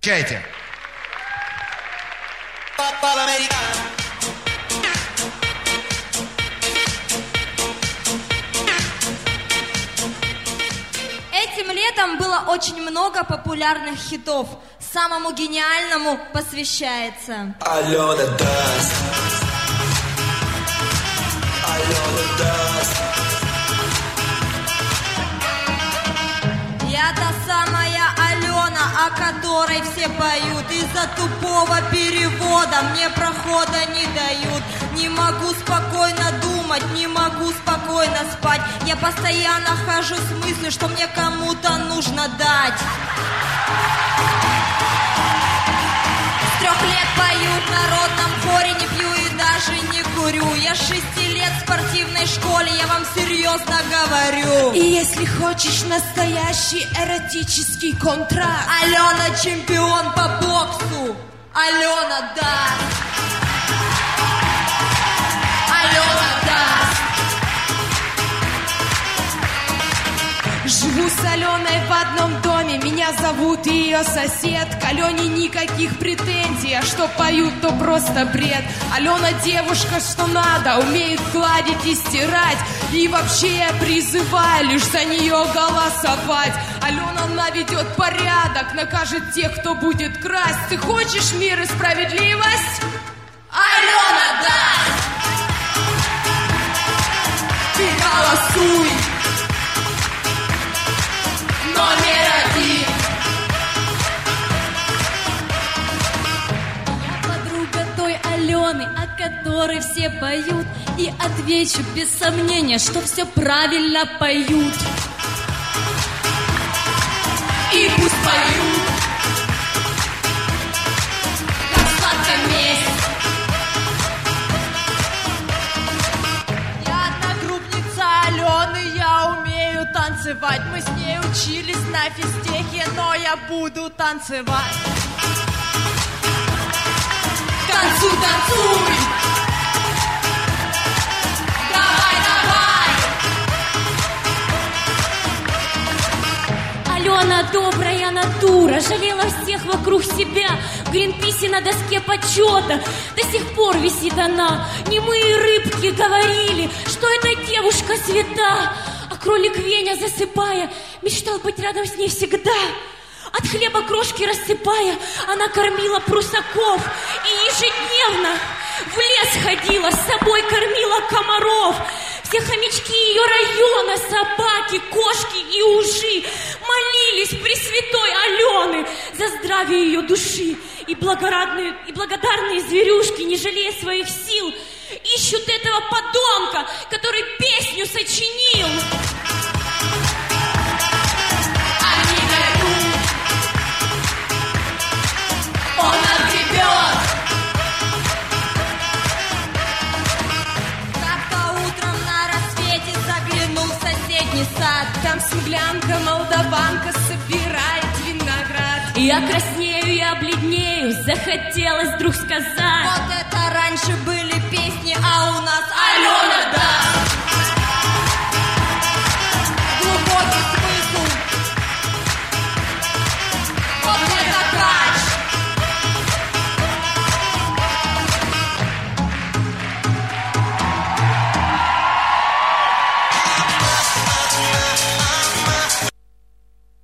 Чайте. Этим летом было очень много популярных хитов. Самому гениальному посвящается. Алена даст. Алена даст. Я та самая Алена, о которой все поют. Из-за тупого перевода мне прохода не дают. Не могу спокойно думать, не могу спокойно спать. Я постоянно хожу с мыслью, что мне кому-то нужно дать. С 3 лет пою в народном хоре, не пью и даже не курю. Я 6 лет в спортивной школе, я вам серьезно говорю. И если хочешь настоящий эротический контракт, Алена чемпион по боксу, Алена даст. Алена даст. живу с Аленой в одном доме, меня зовут ее сосед. К Алене никаких претензий, а что поют, то просто бред. Алена девушка, что надо, умеет гладить и стирать. И вообще я призываю лишь за нее голосовать. Алена наведет порядок, накажет тех, кто будет красть. Ты хочешь мир и справедливость? Алена даст. Ты голосуй. Номер 1. Я подруга той Алены, о которой все поют. И отвечу без сомнения, что все правильно поют. И пусть поют, как сладкая месть. Я одногруппница Алены, я умею танцевать. Мы с ней учились на физтехе, но я буду танцевать. Танцуй, танцуй. Давай, давай. Алена добрая натура, жалела всех вокруг себя. В Гринписе на доске почета до сих пор висит она. Немые рыбки говорили, что эта девушка свята. А кролик Веня, засыпая, мечтал быть рядом с ней всегда. От хлеба крошки рассыпая, она кормила прусаков. И ежедневно в лес ходила, с собой кормила комаров. Все хомячки ее района, собаки, кошки и ужи молились Пресвятой Алены за здравие ее души. И благодарные зверюшки, не жалея своих сил, ищут этого подонка, который песню сочинил. Они найдут, он отгребет. Как-то утром на рассвете заглянул в соседний сад. Там смуглянка, молдаванка собирает виноград. Я краснею, я бледнею, захотелось вдруг сказать: вот это раньше были песни, а у нас Алена даст.